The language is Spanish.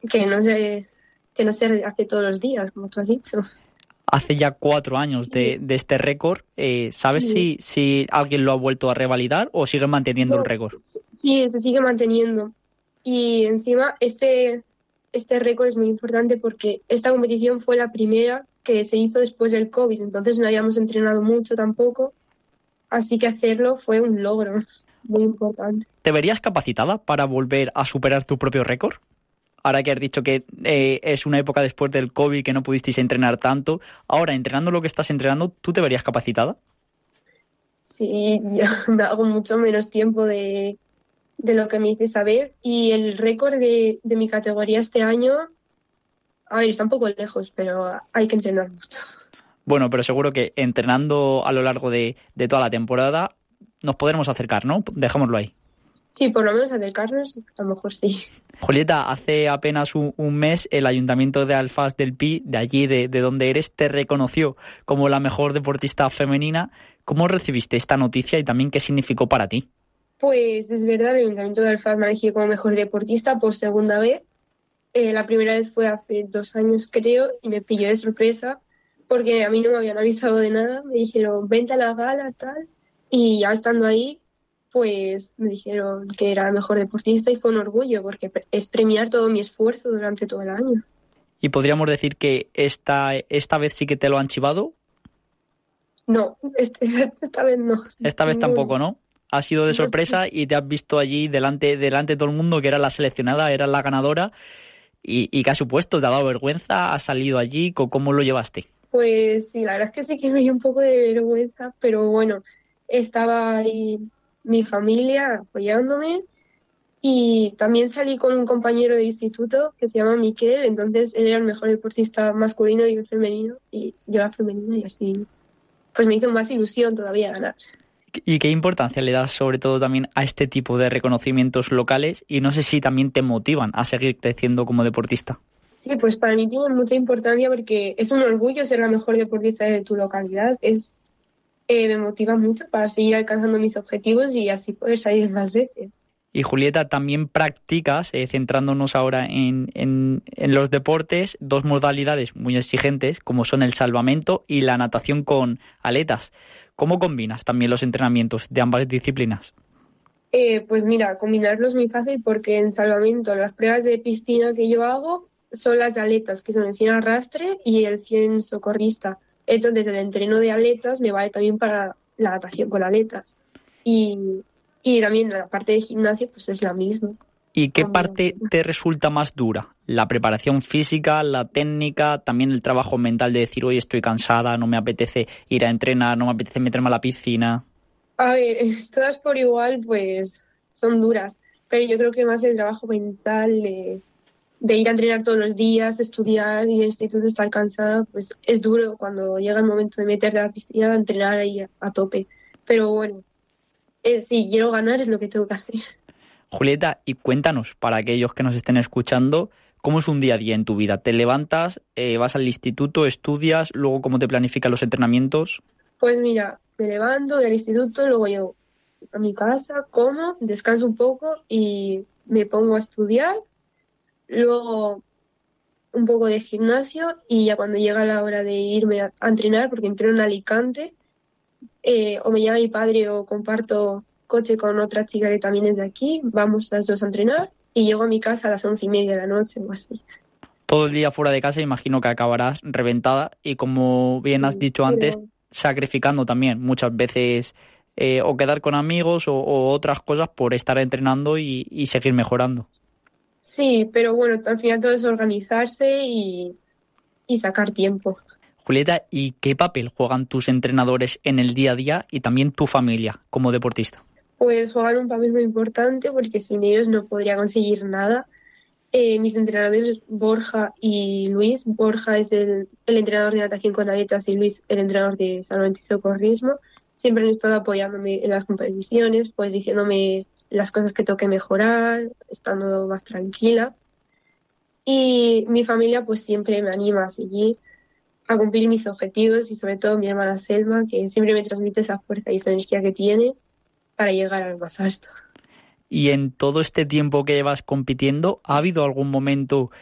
que no se hace todos los días, como tú has dicho. Hace ya 4 años de este récord. ¿Sabes si alguien lo ha vuelto a revalidar o sigue manteniendo el récord? Sí, se sigue manteniendo. Y encima este récord es muy importante porque esta competición fue la primera que se hizo después del COVID, entonces no habíamos entrenado mucho tampoco, así que hacerlo fue un logro muy importante. ¿Te verías capacitada para volver a superar tu propio récord? Ahora que has dicho que es una época después del COVID que no pudisteis entrenar tanto, ahora entrenando lo que estás entrenando, ¿tú te verías capacitada? Sí, yo me hago mucho menos tiempo de lo que me hice saber, y el récord de mi categoría este año, a ver, está un poco lejos, pero hay que entrenar mucho. Bueno, pero seguro que entrenando a lo largo de toda la temporada nos podremos acercar, ¿no? Dejémoslo ahí. Sí, por lo menos acercarnos, a lo mejor sí. Julieta, hace apenas un mes el Ayuntamiento de Alfás del Pi, de allí, de donde eres, te reconoció como la mejor deportista femenina. ¿Cómo recibiste esta noticia y también qué significó para ti? Pues es verdad, el Ayuntamiento de Alfaz me eligió como mejor deportista por segunda vez. La primera vez fue hace 2 años, creo, y me pilló de sorpresa porque a mí no me habían avisado de nada. Me dijeron, vente a la gala, tal. Y ya estando ahí, pues me dijeron que era el mejor deportista y fue un orgullo porque es premiar todo mi esfuerzo durante todo el año. ¿Y podríamos decir que esta vez sí que te lo han chivado? No, esta vez no. Esta vez tampoco, ¿no? Ha sido de sorpresa y te has visto allí delante de todo el mundo que era la seleccionada, era la ganadora. ¿Y qué ha supuesto? ¿Te ha dado vergüenza? ¿Has salido allí? ¿Cómo lo llevaste? Pues sí, la verdad es que sí que me dio un poco de vergüenza, pero bueno, estaba ahí mi familia apoyándome y también salí con un compañero de instituto que se llama Miquel, entonces él era el mejor deportista masculino y el femenino y yo la femenina, y así pues me hizo más ilusión todavía ganar. ¿Y qué importancia le das sobre todo también a este tipo de reconocimientos locales? Y no sé si también te motivan a seguir creciendo como deportista. Sí, pues para mí tiene mucha importancia porque es un orgullo ser la mejor deportista de tu localidad. Me motiva mucho para seguir alcanzando mis objetivos y así poder salir más veces. Y Julieta, también practicas, centrándonos ahora en los deportes, 2 modalidades muy exigentes, como son el salvamento y la natación con aletas. ¿Cómo combinas también los entrenamientos de ambas disciplinas? Pues mira, combinarlo es muy fácil porque en salvamento las pruebas de piscina que yo hago son las de aletas, que son el 100 arrastre y el 100 socorrista. Entonces el entreno de aletas me vale también para la natación con aletas. Y también la parte de gimnasio pues es la misma. ¿Y qué parte te resulta más dura? ¿La preparación física, la técnica, también el trabajo mental de decir, hoy estoy cansada, no me apetece ir a entrenar, no me apetece meterme a la piscina? A ver, todas por igual pues son duras, pero yo creo que más el trabajo mental de ir a entrenar todos los días, estudiar y en el instituto estar cansada, pues es duro cuando llega el momento de meterte a la piscina, a entrenar ahí a tope. Pero bueno, si quiero ganar es lo que tengo que hacer. Julieta, y cuéntanos, para aquellos que nos estén escuchando, ¿cómo es un día a día en tu vida? ¿Te levantas, vas al instituto, estudias, luego cómo te planifican los entrenamientos? Pues mira, me levanto del instituto, luego llego a mi casa, como, descanso un poco y me pongo a estudiar. Luego un poco de gimnasio y ya cuando llega la hora de irme a entrenar, porque entreno en Alicante, o me llama mi padre o comparto coche con otra chica que también es de aquí, vamos las dos a entrenar y llego a mi casa a las 11:30 de la noche o así. Todo el día fuera de casa, imagino que acabarás reventada y, como bien has dicho antes, sacrificando también muchas veces o quedar con amigos o otras cosas por estar entrenando y seguir mejorando. Sí, pero bueno, al final todo es organizarse y sacar tiempo. Julieta, ¿y qué papel juegan tus entrenadores en el día a día y también tu familia como deportista? Pues juegan un papel muy importante porque sin ellos no podría conseguir nada. Mis entrenadores Borja y Luis. Borja es el entrenador de natación con aletas y Luis el entrenador de salvamento y socorrismo. Siempre han estado apoyándome en las competiciones, pues diciéndome las cosas que tengo que mejorar, estando más tranquila. Y mi familia pues siempre me anima a seguir, a cumplir mis objetivos y sobre todo mi hermana Selma, que siempre me transmite esa fuerza y esa energía que tiene para llegar al más alto. Y en todo este tiempo que llevas compitiendo, ¿ha habido algún momento